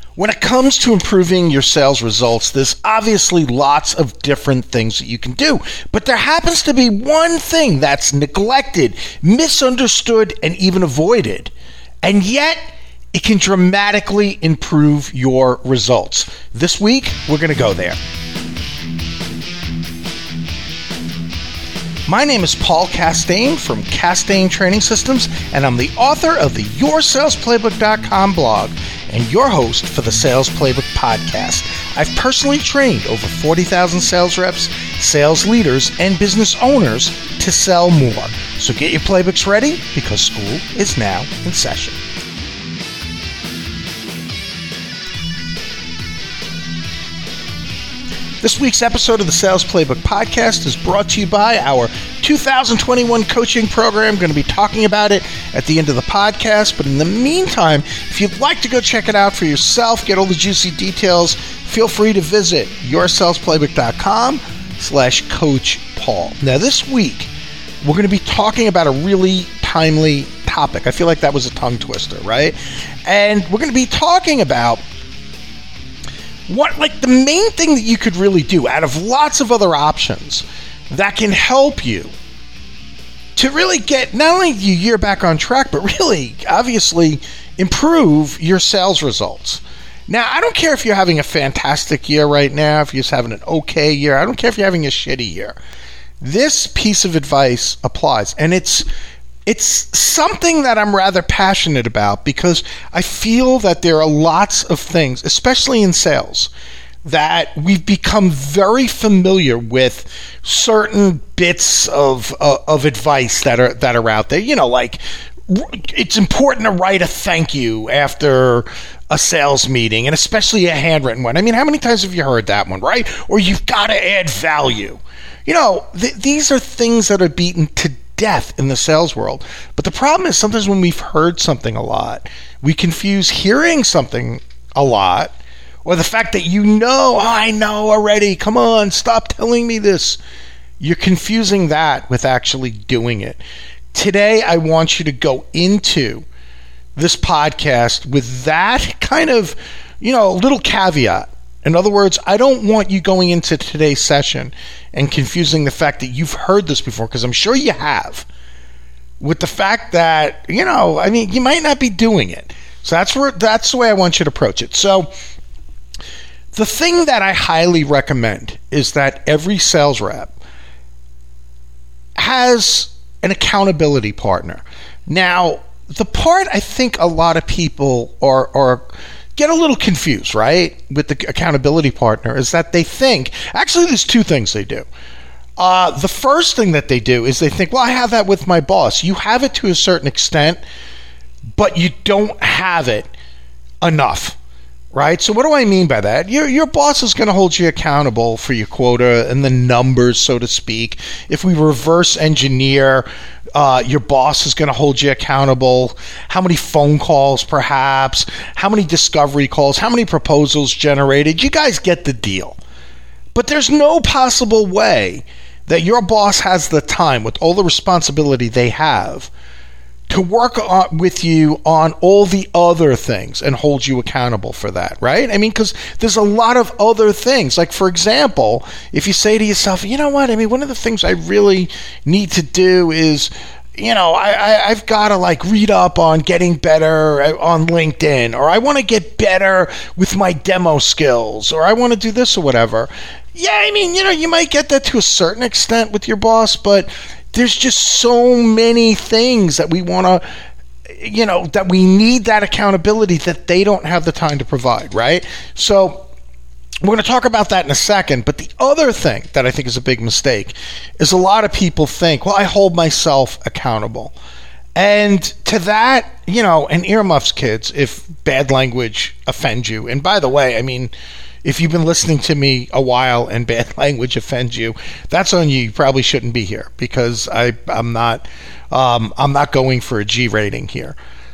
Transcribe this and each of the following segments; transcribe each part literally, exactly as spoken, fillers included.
When it comes to improving your sales results, there's obviously lots of different things that you can do, but there happens to be one thing that's neglected, misunderstood, and even avoided, and yet it can dramatically improve your results. This week, we're going to go there. My name is Paul Castaigne from Castaigne Training Systems, and I'm the author of the your sales playbook dot com blog and your host for the Sales Playbook podcast. I've personally trained over forty thousand sales reps, sales leaders, and business owners to sell more. So get your playbooks ready because school is now in session. This week's episode of the Sales Playbook podcast is brought to you by our two thousand twenty-one coaching program. I'm going to be talking about it at the end of the podcast. But in the meantime, if you'd like to go check it out for yourself, get all the juicy details, feel free to visit your sales playbook dot com slash coach Paul. Now, this week, we're going to be talking about a really timely topic. I feel like that was a tongue twister, right? And we're going to be talking about what, like the main thing that you could really do out of lots of other options that can help you to really get not only your year back on track, but really, obviously, improve your sales results. Now, I don't care if you're having a fantastic year right now, if you're just having an okay year. I don't care if you're having a shitty year. This piece of advice applies, and it's It's something that I'm rather passionate about because I feel that there are lots of things, especially in sales, that we've become very familiar with certain bits of uh, of advice that are that are out there. You know, like it's important to write a thank you after a sales meeting, and especially a handwritten one. I mean, how many times have you heard that one, right? Or you've got to add value. You know, th- these are things that are beaten to death in the sales world. But the problem is sometimes when we've heard something a lot, we confuse hearing something a lot or the fact that you know, oh, I know already, come on, stop telling me this. You're confusing that with actually doing it. Today, I want you to go into this podcast with that kind of, you know, little caveat. In other words, I don't want you going into today's session and confusing the fact that you've heard this before, because I'm sure you have, with the fact that, you know, I mean, you might not be doing it. So that's where that's the way I want you to approach it. So the thing that I highly recommend is that every sales rep has an accountability partner. Now, the part I think a lot of people are are get a little confused, right, with the accountability partner is that they think, actually there's two things they do. Uh, the first thing that they do is they think, well, I have that with my boss. You have it to a certain extent, but you don't have it enough, right? So what do I mean by that? Your, your boss is going to hold you accountable for your quota and the numbers, so to speak. If we reverse engineer, Uh, your boss is going to hold you accountable. How many phone calls, perhaps? How many discovery calls? How many proposals generated? You guys get the deal. But there's no possible way that your boss has the time, with all the responsibility they have, to work on, with you on all the other things and hold you accountable for that, right? I mean, because there's a lot of other things. Like, for example, if you say to yourself, you know what, I mean, one of the things I really need to do is, you know, I, I, I've got to, like, read up on getting better on LinkedIn, or I want to get better with my demo skills, or I want to do this or whatever. Yeah, I mean, you know, you might get that to a certain extent with your boss, but there's just so many things that we want to, you know, that we need that accountability that they don't have the time to provide, right? So we're going to talk about that in a second. But the other thing that I think is a big mistake is a lot of people think, well, I hold myself accountable. And to that, you know, and earmuffs, kids, if bad language offends you. And by the way, I mean, if you've been listening to me a while and bad language offends you, that's on you. You probably shouldn't be here because I, I'm not um, I'm not going for a G rating here.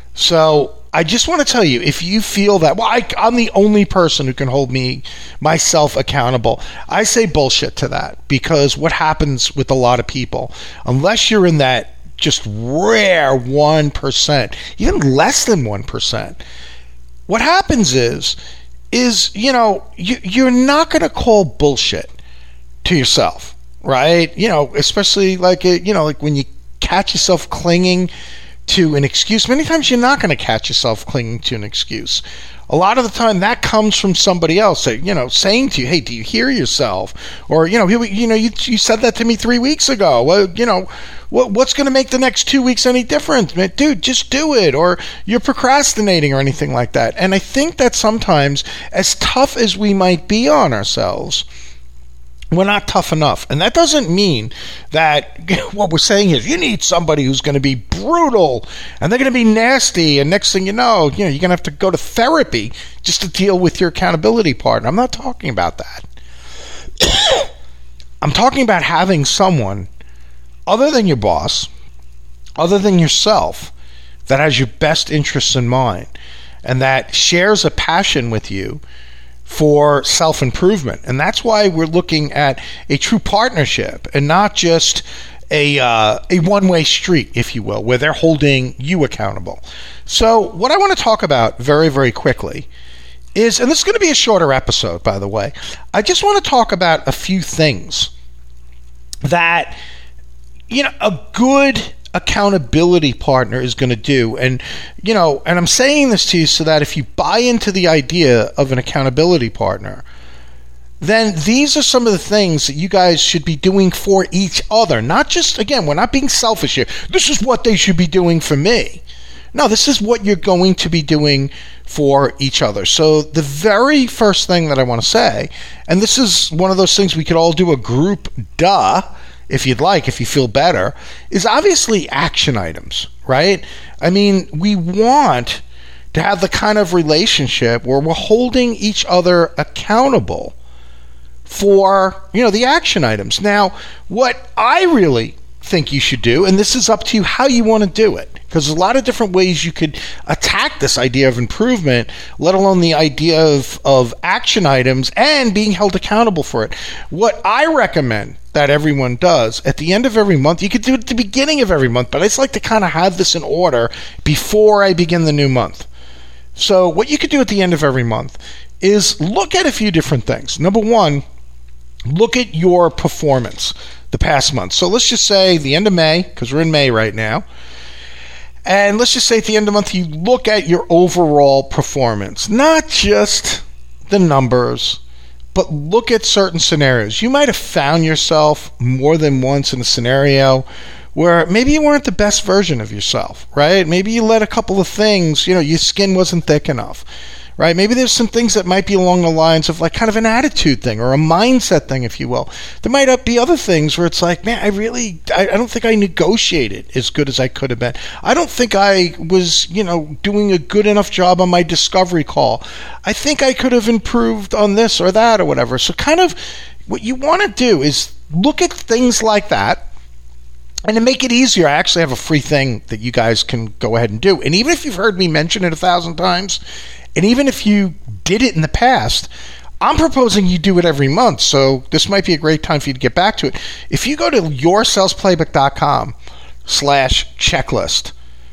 So I just want to tell you, if you feel that, well, I, I'm the only person who can hold me myself accountable, I say bullshit to that, because what happens with a lot of people, unless you're in that just rare one percent, even less than one percent, what happens is is, you know, you, you're not going to call bullshit to yourself, right? You know, especially like, a, you know, like when you catch yourself clinging to an excuse. Many times you're not going to catch yourself clinging to an excuse. A lot of the time that comes from somebody else, you know, saying to you, hey, do you hear yourself? Or, you know, you, you know, you, you said that to me three weeks ago. Well, you know, what, what's going to make the next two weeks any different? Dude, just do it. Or you're procrastinating or anything like that. And I think that sometimes, as tough as we might be on ourselves, we're not tough enough. And that doesn't mean that what we're saying is you need somebody who's going to be brutal and they're going to be nasty, and next thing you know, you know, you're going to have to go to therapy just to deal with your accountability partner. I'm not talking about that. I'm talking about having someone other than your boss, other than yourself, that has your best interests in mind and that shares a passion with you for self-improvement. And that's why we're looking at a true partnership and not just a uh, a one-way street, if you will, where they're holding you accountable. So what I want to talk about very, very quickly is, and this is going to be a shorter episode, by the way, I just want to talk about a few things that, you know, a good accountability partner is going to do. And, you know, and I'm saying this to you so that if you buy into the idea of an accountability partner, then these are some of the things that you guys should be doing for each other. Not just, again, we're not being selfish here. This is what they should be doing for me. No, this is what you're going to be doing for each other. So the very first thing that I want to say, and this is one of those things we could all do a group duh, if you'd like, if you feel better, is obviously action items, right? I mean, we want to have the kind of relationship where we're holding each other accountable for, you know, the action items. Now, what I really think you should do, and this is up to you how you want to do it, because there's a lot of different ways you could attack this idea of improvement, let alone the idea of, of action items and being held accountable for it. What I recommend that everyone does at the end of every month, you could do it at the beginning of every month, but I just like to kind of have this in order before I begin the new month. So what you could do at the end of every month is look at a few different things. Number one, look at your performance the past month. So let's just say the end of May, because we're in May right now, and let's just say at the end of the month, you look at your overall performance, not just the numbers, but look at certain scenarios. You might have found yourself more than once in a scenario where maybe you weren't the best version of yourself, right? Maybe you let a couple of things, you know, your skin wasn't thick enough, right? Maybe there's some things that might be along the lines of like kind of an attitude thing or a mindset thing, if you will. There might be other things where it's like, man, I really, I, I don't think I negotiated as good as I could have been. I don't think I was, you know, doing a good enough job on my discovery call. I think I could have improved on this or that or whatever. So kind of what you want to do is look at things like that. And to make it easier, I actually have a free thing that you guys can go ahead and do. And even if you've heard me mention it a thousand times, and even if you did it in the past, I'm proposing you do it every month. So this might be a great time for you to get back to it. If you go to yoursalesplaybook.com slash checklist,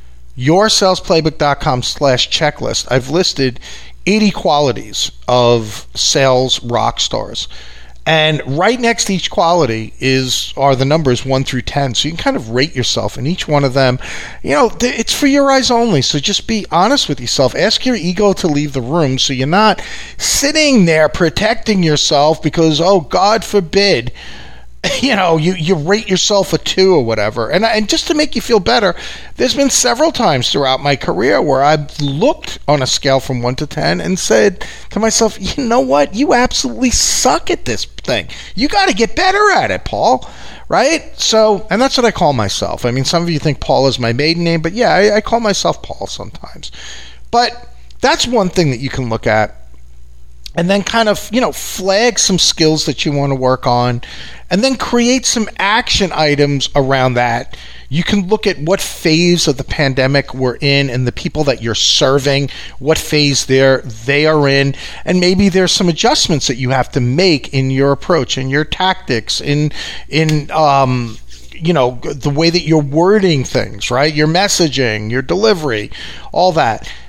yoursalesplaybook.com slash checklist, I've listed eighty qualities of sales rock stars. And right next to each quality is are the numbers one through ten. So you can kind of rate yourself in each one of them. You know, it's for your eyes only. So just be honest with yourself. Ask your ego to leave the room so you're not sitting there protecting yourself because, oh, God forbid, you know, you, you rate yourself a two or whatever. And, and just to make you feel better, there's been several times throughout my career where I've looked on a scale from one to ten and said to myself, you know what? You absolutely suck at this thing. You got to get better at it, Paul. Right? So, and that's what I call myself. I mean, some of you think Paul is my maiden name, but yeah, I, I call myself Paul sometimes. But that's one thing that you can look at. And then kind of, you know, flag some skills that you want to work on, and then create some action items around that. You can look at what phase of the pandemic we're in and the people that you're serving, what phase they're, they are in, and maybe there's some adjustments that you have to make in your approach, in your tactics, in, in um, you know, the way that you're wording things, right? Your messaging, your delivery, all that.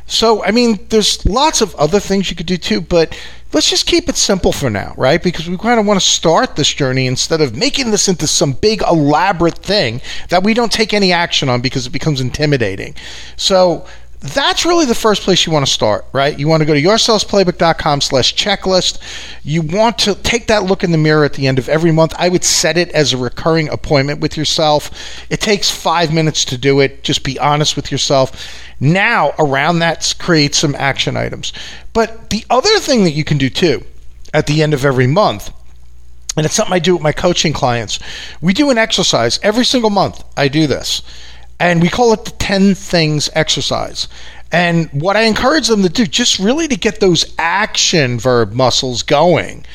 So, I mean, there's lots of other things you could do too, but let's just keep it simple for now, right? Because we kind of want to start this journey instead of making this into some big elaborate thing that we don't take any action on because it becomes intimidating. So that's really the first place you want to start, right? You want to go to yoursalesplaybook.com slash checklist. You want to take that look in the mirror at the end of every month. I would set it as a recurring appointment with yourself. It takes five minutes to do it. Just be honest with yourself. Now, around that, create some action items. But the other thing that you can do too, at the end of every month, and it's something I do with my coaching clients, we do an exercise every single month. I do this. And we call it the ten things exercise. And what I encourage them to do, just really to get those action verb muscles going,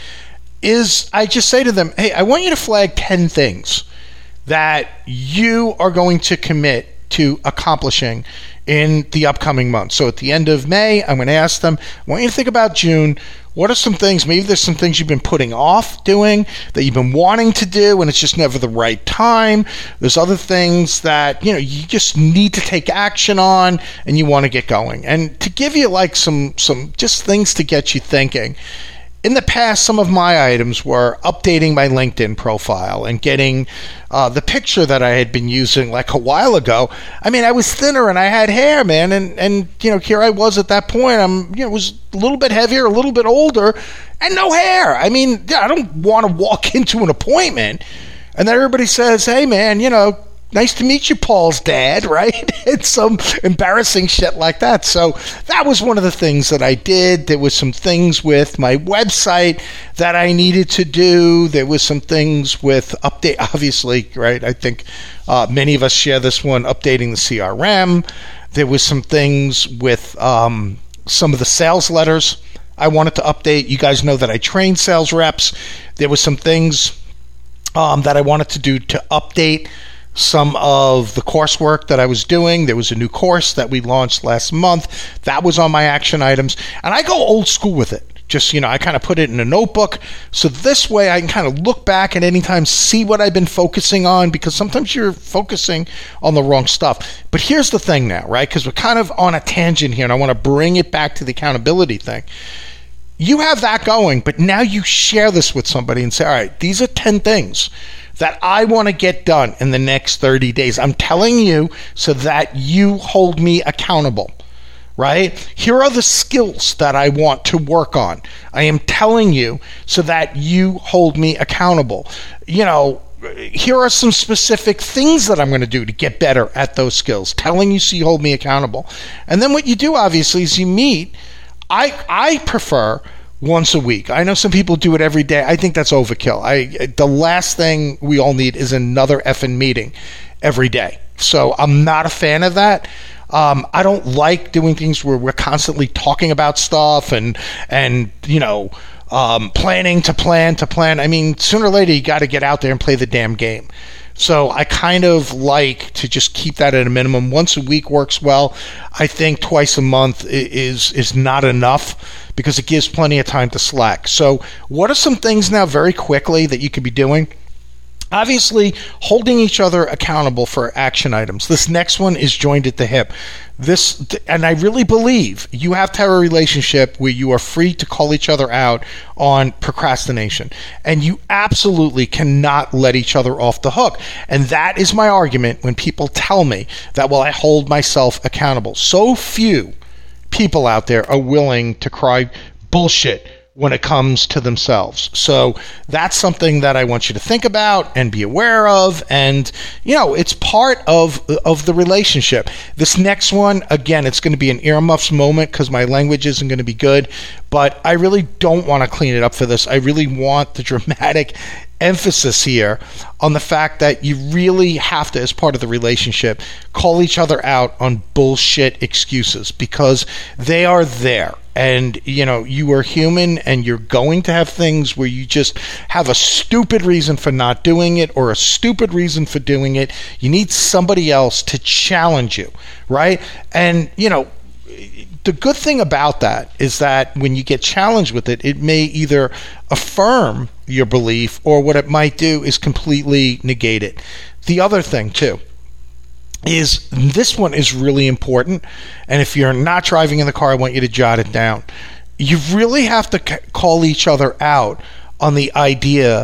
is I just say to them, hey, I want you to flag ten things that you are going to commit to accomplishing in the upcoming month. So at the end of May, I'm going to ask them, I want you to think about June. What are some things, maybe there's some things you've been putting off doing that you've been wanting to do and it's just never the right time. There's other things that, you know, you just need to take action on and you want to get going. And to give you like some, some just things to get you thinking. In the past, some of my items were updating my LinkedIn profile and getting uh, the picture that I had been using like a while ago. I mean, I was thinner and I had hair, man, and and you know, here I was at that point. I'm, you know, was a little bit heavier, a little bit older, and no hair. I mean, yeah, I don't want to walk into an appointment and then everybody says, "Hey, man, you know, nice to meet you, Paul's dad," right? It's some embarrassing shit like that. So that was one of the things that I did. There was some things with my website that I needed to do. There was some things with update, obviously, right? I think uh, many of us share this one, updating the C R M. There was some things with um, some of the sales letters I wanted to update. You guys know that I train sales reps. There was some things um, that I wanted to do to update some of the coursework that I was doing. There was a new course that we launched last month. That was on my action items. And I go old school with it. Just, you know, I kind of put it in a notebook. So this way I can kind of look back at any time, see what I've been focusing on, because sometimes you're focusing on the wrong stuff. But here's the thing now, right? Because we're kind of on a tangent here and I want to bring it back to the accountability thing. You have that going, but now you share this with somebody and say, all right, these are ten things that I want to get done in the next thirty days. I'm telling you so that you hold me accountable, right? Here are the skills that I want to work on. I am telling you so that you hold me accountable. You know, here are some specific things that I'm going to do to get better at those skills. Telling you so you hold me accountable. And then what you do, obviously, is you meet. I I prefer once a week. I know some people do it every day. I think that's overkill. I the last thing we all need is another effing meeting every day. So I'm not a fan of that. Um, I don't like doing things where we're constantly talking about stuff and and you know um, planning to plan to plan. I mean, sooner or later you got to get out there and play the damn game. So I kind of like to just keep that at a minimum. Once a week works well. I think twice a month is is not enough because it gives plenty of time to slack. So what are some things now very quickly that you could be doing? Obviously, holding each other accountable for action items. This next one is joined at the hip. This, and I really believe you have to have a relationship where you are free to call each other out on procrastination. And you absolutely cannot let each other off the hook. And that is my argument when people tell me that, well, I hold myself accountable. So few people out there are willing to cry bullshit when it comes to themselves. So that's something that I want you to think about and be aware of. And, you know, it's part of of the relationship. This next one, again, it's going to be an earmuffs moment because my language isn't going to be good. But I really don't want to clean it up for this. I really want the dramatic emphasis here on the fact that you really have to, as part of the relationship, call each other out on bullshit excuses because they are there. And, you know, you are human and you're going to have things where you just have a stupid reason for not doing it or a stupid reason for doing it. You need somebody else to challenge you, right? And, you know, the good thing about that is that when you get challenged with it, it may either affirm your belief or what it might do is completely negate it. The other thing, too, is this one is really important. And if you're not driving in the car, I want you to jot it down. You really have to c- call each other out on the idea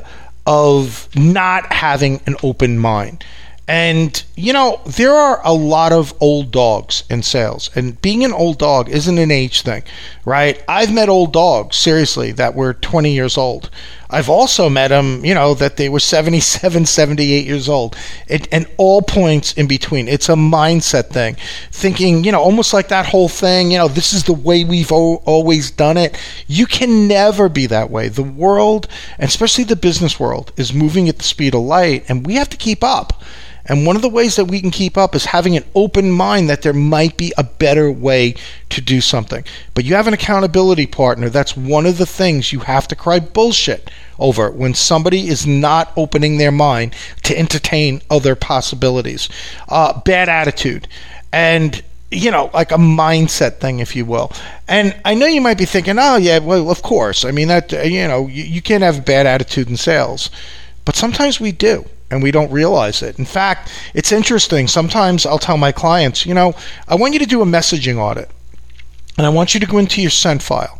of not having an open mind. And, you know, there are a lot of old dogs in sales, and being an old dog isn't an age thing, right? I've met old dogs, seriously, that were twenty years old. I've also met them, you know, that they were seventy-seven, seventy-eight years old, it, and all points in between. It's a mindset thing, thinking, you know, almost like that whole thing, you know, this is the way we've o- always done it. You can never be that way. The world, and especially the business world, is moving at the speed of light, and we have to keep up. And one of the ways that we can keep up is having an open mind that there might be a better way to do something. But you have an accountability partner. That's one of the things you have to cry bullshit over when somebody is not opening their mind to entertain other possibilities. Uh, bad attitude. And you know, like a mindset thing, if you will. And I know you might be thinking, oh, yeah, well, of course. I mean, that, you know, you, you can't have a bad attitude in sales. But sometimes we do. And we don't realize it. In fact, it's interesting. Sometimes I'll tell my clients, you know, I want you to do a messaging audit. And I want you to go into your sent file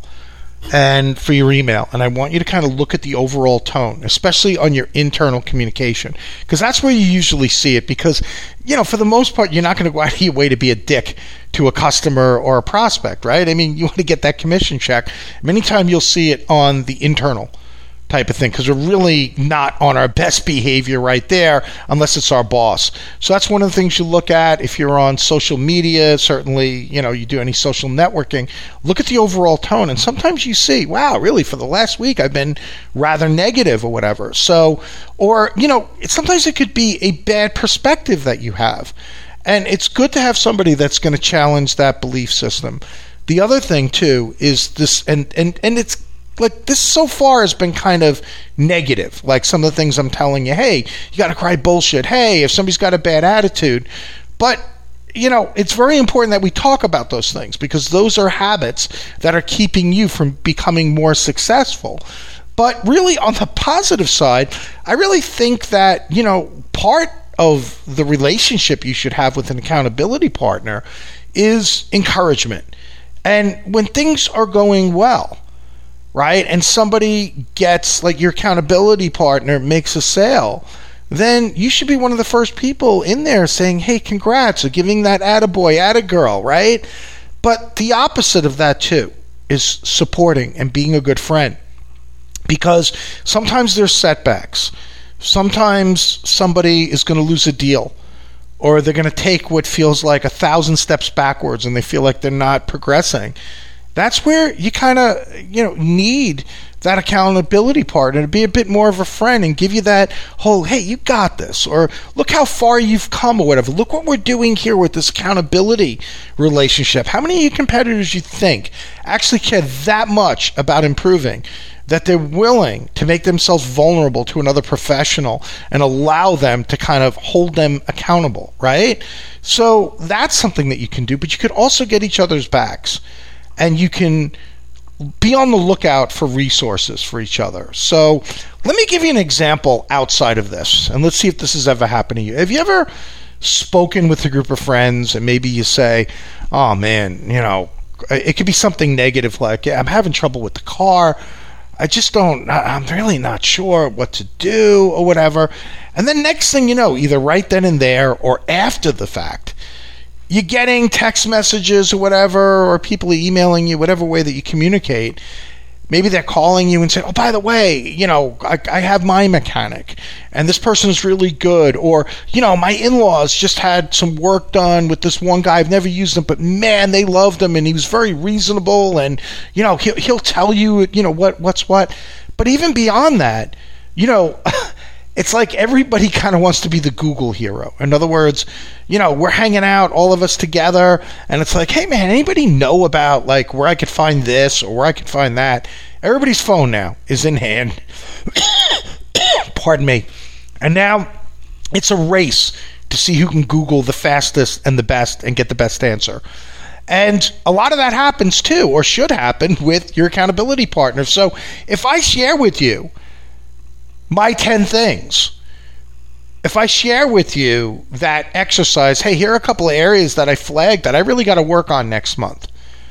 and for your email. And I want you to kind of look at the overall tone, especially on your internal communication. Because that's where you usually see it. Because, you know, for the most part, you're not going to go out of your way to be a dick to a customer or a prospect, right? I mean, you want to get that commission check. Many times you'll see it on the internal type of thing, because we're really not on our best behavior right there unless it's our boss. So that's one of the things you look at. If you're on social media, certainly, you know, you do any social networking, look at the overall tone. And sometimes you see, wow, really, for the last week I've been rather negative or whatever. So, or, you know, it, sometimes it could be a bad perspective that you have. And it's good to have somebody that's going to challenge that belief system. The other thing, too, is this, and, and, and it's like this so far has been kind of negative. Like some of the things I'm telling you, hey, you got to cry bullshit. Hey, if somebody's got a bad attitude. But, you know, it's very important that we talk about those things because those are habits that are keeping you from becoming more successful. But really on the positive side, I really think that, you know, part of the relationship you should have with an accountability partner is encouragement. And when things are going well, right, and somebody gets, like your accountability partner makes a sale, then you should be one of the first people in there saying, hey, congrats, or giving that attaboy, attagirl, right? But the opposite of that, too, is supporting and being a good friend. Because sometimes there's setbacks. Sometimes somebody is going to lose a deal, or they're going to take what feels like a thousand steps backwards and they feel like they're not progressing. That's where you kind of, you know, need that accountability partner to be a bit more of a friend and give you that whole, hey, you got this, or look how far you've come, or whatever. Look what we're doing here with this accountability relationship. How many of your competitors you think actually care that much about improving that they're willing to make themselves vulnerable to another professional and allow them to kind of hold them accountable, right? So that's something that you can do, but you could also get each other's backs. And you can be on the lookout for resources for each other. So let me give you an example outside of this, and let's see if this has ever happened to you. Have you ever spoken with a group of friends and maybe you say, oh man, you know, it could be something negative like, yeah, I'm having trouble with the car. I just don't, I'm really not sure what to do or whatever. And then next thing you know, either right then and there or after the fact, you're getting text messages or whatever, or people are emailing you, whatever way that you communicate. Maybe they're calling you and saying, oh, by the way, you know, I, I have my mechanic and this person is really good. Or, you know, my in-laws just had some work done with this one guy. I've never used him, but man, they loved him and he was very reasonable. And, you know, he'll, he'll tell you, you know, what what's what. But even beyond that, you know, it's like everybody kind of wants to be the Google hero. In other words, you know, we're hanging out, all of us together, and it's like, hey, man, anybody know about, like, where I could find this or where I could find that? Everybody's phone now is in hand. Pardon me. And now it's a race to see who can Google the fastest and the best and get the best answer. And a lot of that happens, too, or should happen with your accountability partner. So if I share with you my ten things, if I share with you that exercise, hey, here are a couple of areas that I flagged that I really got to work on next month,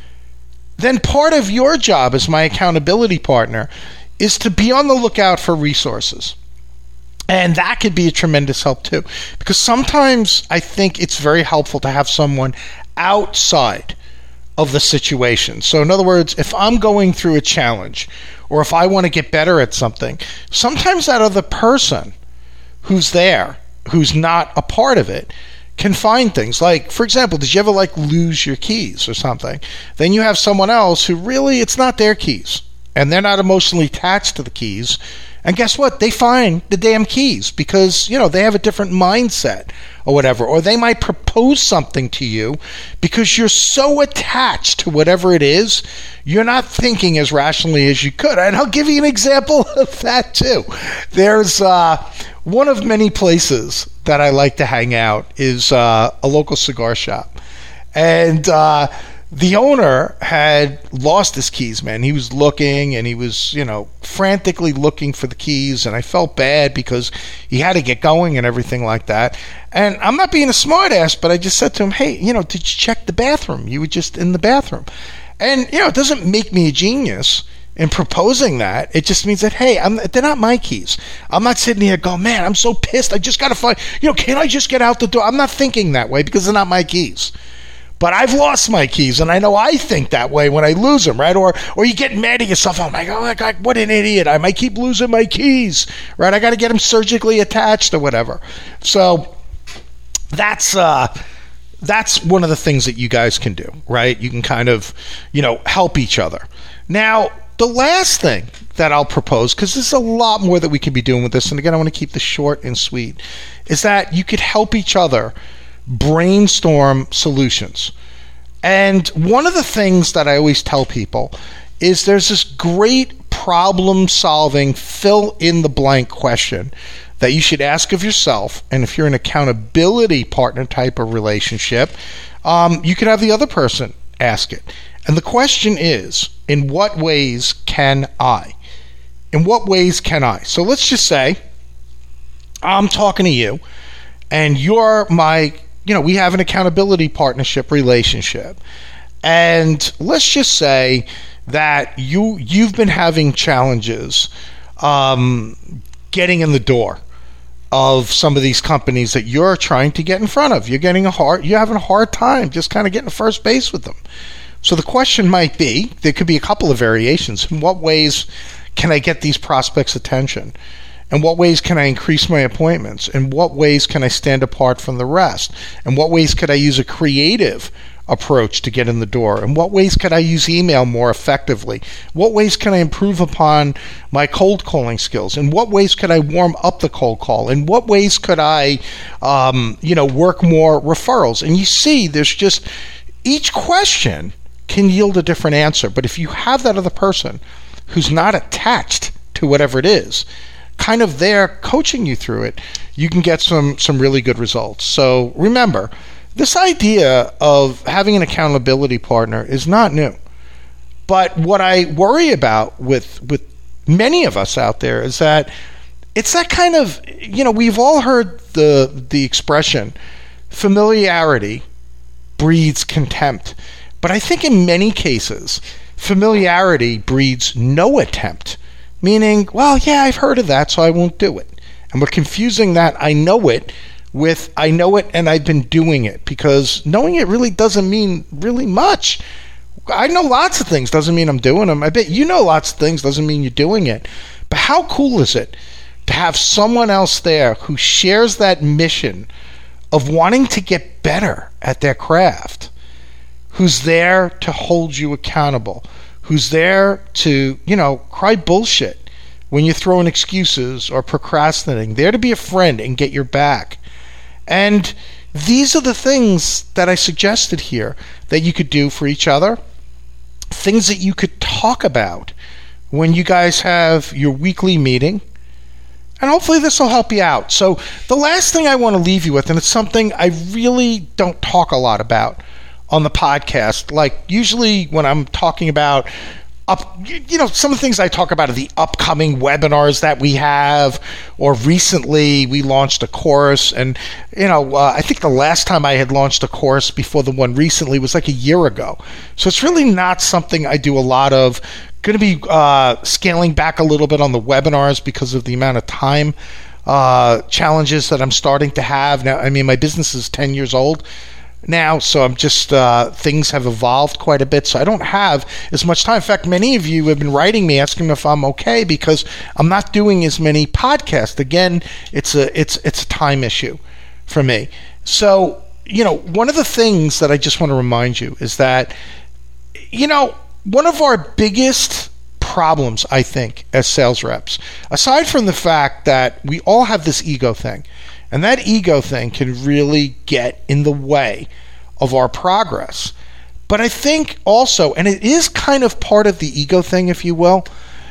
then part of your job as my accountability partner is to be on the lookout for resources. And that could be a tremendous help too. Because sometimes I think it's very helpful to have someone outside of the situation. So in other words, if I'm going through a challenge or if I want to get better at something, sometimes that other person who's there, who's not a part of it, can find things. Like, for example, did you ever like lose your keys or something? Then you have someone else who really, it's not their keys and they're not emotionally attached to the keys. And guess what? They find the damn keys because, you know, they have a different mindset or whatever. Or they might propose something to you because you're so attached to whatever it is, you're not thinking as rationally as you could. And I'll give you an example of that too. There's uh, one of many places that I like to hang out is uh, a local cigar shop. And uh the owner had lost his keys, man. He was looking and he was, you know, frantically looking for the keys. And I felt bad because he had to get going and everything like that. And I'm not being a smart ass, but I just said to him, hey, you know, did you check the bathroom? You were just in the bathroom. And, you know, it doesn't make me a genius in proposing that. It just means that, hey, I'm, they're not my keys. I'm not sitting here going, man, I'm so pissed. I just got to find, you know, can I just get out the door? I'm not thinking that way because they're not my keys. But I've lost my keys, and I know I think that way when I lose them, right? Or or you get mad at yourself. I'm like, oh, my God, what an idiot. I might keep losing my keys, right? I got to get them surgically attached or whatever. So that's uh, that's one of the things that you guys can do, right? You can kind of, you know, help each other. Now, the last thing that I'll propose, because there's a lot more that we could be doing with this, and again, I want to keep this short and sweet, is that you could help each other brainstorm solutions. And one of the things that I always tell people is there's this great problem-solving fill-in-the-blank question that you should ask of yourself, and if you're an accountability partner type of relationship, um, you could have the other person ask it. And the question is, in what ways can I? In what ways can I? So let's just say I'm talking to you, and you're my you know, we have an accountability partnership relationship. And let's just say that you, you've been having challenges um, getting in the door of some of these companies that you're trying to get in front of. You're getting a hard, you're having a hard time just kind of getting first base with them. So the question might be, there could be a couple of variations. In what ways can I get these prospects' attention? In what ways can I increase my appointments? In what ways can I stand apart from the rest? In what ways could I use a creative approach to get in the door? In what ways could I use email more effectively? What ways can I improve upon my cold calling skills? In what ways could I warm up the cold call? In what ways could I, um, you know, work more referrals? And you see, there's just, each question can yield a different answer. But if you have that other person who's not attached to whatever it is, kind of there coaching you through it, you can get some some really good results. So remember, this idea of having an accountability partner is not new. But what I worry about with with many of us out there is that it's that kind of, you know, we've all heard the the expression, familiarity breeds contempt. But I think in many cases, familiarity breeds no attempt. Meaning, well, yeah, I've heard of that, so I won't do it. And we're confusing that I know it with I know it and I've been doing it, because knowing it really doesn't mean really much. I know lots of things, doesn't mean I'm doing them. I bet you know lots of things, doesn't mean you're doing it. But how cool is it to have someone else there who shares that mission of wanting to get better at their craft, who's there to hold you accountable, who's there to, you know, cry bullshit when you're throwing excuses or procrastinating, there to be a friend and get your back. And these are the things that I suggested here that you could do for each other, things that you could talk about when you guys have your weekly meeting. And hopefully this will help you out. So the last thing I want to leave you with, and it's something I really don't talk a lot about on the podcast, like usually when I'm talking about up, you know, some of the things I talk about are the upcoming webinars that we have, or recently we launched a course. And, you know, uh, I think the last time I had launched a course before the one recently was like a year ago. So it's really not something I do a lot of. Going to be uh, scaling back a little bit on the webinars because of the amount of time uh, challenges that I'm starting to have. Now, I mean, my business is ten years old now, so I'm just, uh, things have evolved quite a bit, so I don't have as much time. In fact, many of you have been writing me asking if I'm okay because I'm not doing as many podcasts. Again, it's a it's it's a time issue for me. So, you know, one of the things that I just want to remind you is that, you know, one of our biggest problems, I think, as sales reps, aside from the fact that we all have this ego thing, and that ego thing can really get in the way of our progress. But I think also, and it is kind of part of the ego thing, if you will,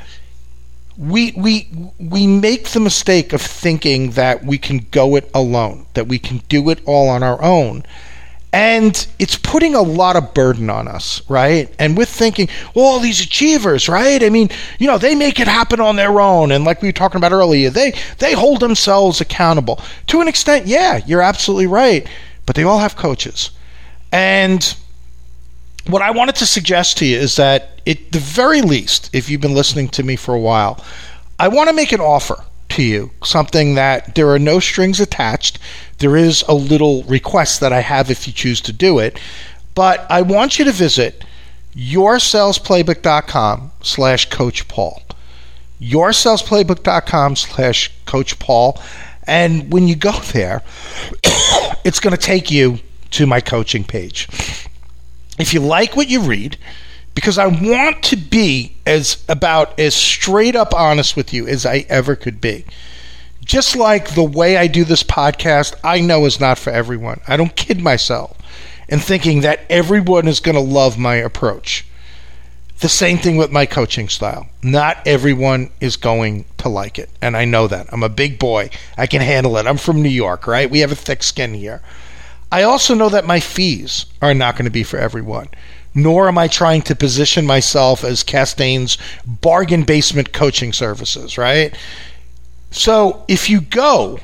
we we we make the mistake of thinking that we can go it alone, that we can do it all on our own. And it's putting a lot of burden on us, right? And with thinking, well, all these achievers, right? I mean, you know, they make it happen on their own. And like we were talking about earlier, they they hold themselves accountable. To an extent, yeah, you're absolutely right. But they all have coaches. And what I wanted to suggest to you is that at the very least, if you've been listening to me for a while, I want to make an offer to you, something that there are no strings attached. There is a little request that I have if you choose to do it, but I want you to visit yoursalesplaybook.com slash Coach Paul. yoursalesplaybook.com slash Coach Paul. And when you go there, it's going to take you to my coaching page. If you like what you read, because I want to be as about as straight up honest with you as I ever could be. Just like the way I do this podcast, I know is not for everyone. I don't kid myself in thinking that everyone is going to love my approach. The same thing with my coaching style. Not everyone is going to like it, and I know that. I'm a big boy. I can handle it. I'm from New York, right? We have a thick skin here. I also know that my fees are not going to be for everyone, nor am I trying to position myself as Castain's bargain basement coaching services, right? So if you go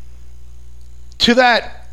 to that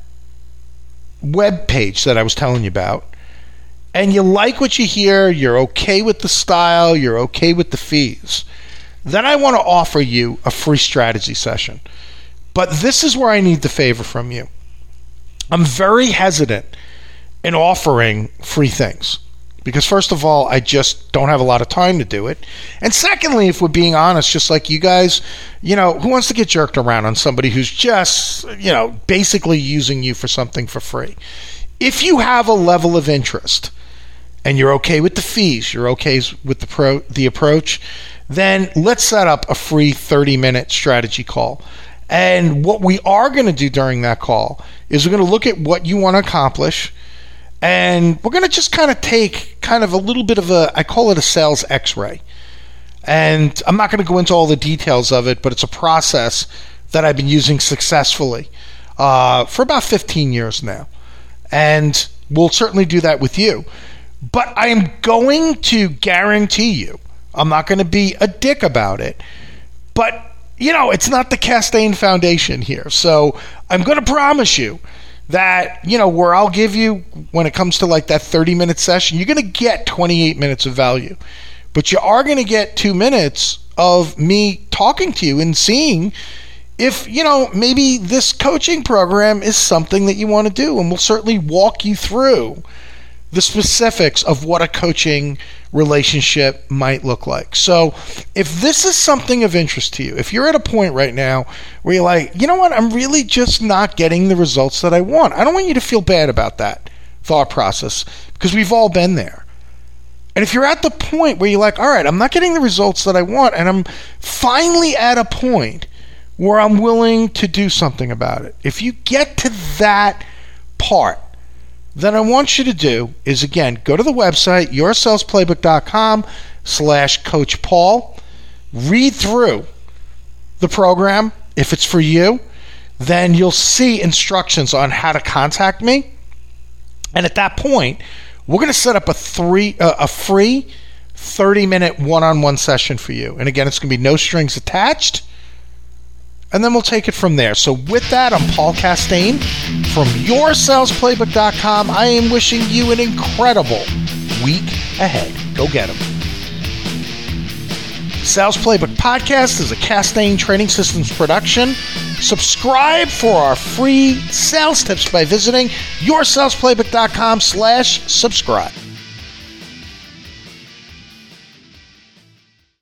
web page that I was telling you about, and you like what you hear, you're okay with the style, you're okay with the fees, then I want to offer you a free strategy session. But this is where I need the favor from you. I'm very hesitant in offering free things. Because first of all, I just don't have a lot of time to do it. And secondly, if we're being honest, just like you guys, you know, who wants to get jerked around on somebody who's just, you know, basically using you for something for free? If you have a level of interest and you're okay with the fees, you're okay with the pro, the approach, then let's set up a free thirty-minute strategy call. And what we are going to do during that call is we're going to look at what you want to accomplish. And we're going to just kind of take kind of a little bit of a, I call it a sales x-ray. And I'm not going to go into all the details of it, but it's a process that I've been using successfully uh, for about fifteen years now. And we'll certainly do that with you. But I am going to guarantee you, I'm not going to be a dick about it, but, you know, it's not the Castain Foundation here. So I'm going to promise you that, you know, where I'll give you, when it comes to like that thirty-minute session, you're going to get twenty-eight minutes of value. But you are going to get two minutes of me talking to you and seeing if, you know, maybe this coaching program is something that you want to do. And we'll certainly walk you through the specifics of what a coaching relationship might look like. So if this is something of interest to you, if you're at a point right now where you're like, you know what, I'm really just not getting the results that I want, I don't want you to feel bad about that thought process, because we've all been there. And if you're at the point where you're like, all right, I'm not getting the results that I want, and I'm finally at a point where I'm willing to do something about it, if you get to that part, then I want you to do is, again, go to the website, yoursalesplaybook.com slash Coach Paul. Read through the program. If it's for you, then you'll see instructions on how to contact me. And at that point, we're going to set up a three, uh, a free thirty-minute one-on-one session for you. And again, it's going to be no strings attached. And then we'll take it from there. So with that, I'm Paul Castaigne from your sales playbook dot com. I am wishing you an incredible week ahead. Go get them. Sales Playbook Podcast is a Castaigne Training Systems production. Subscribe for our free sales tips by visiting your sales playbook dot com slash subscribe.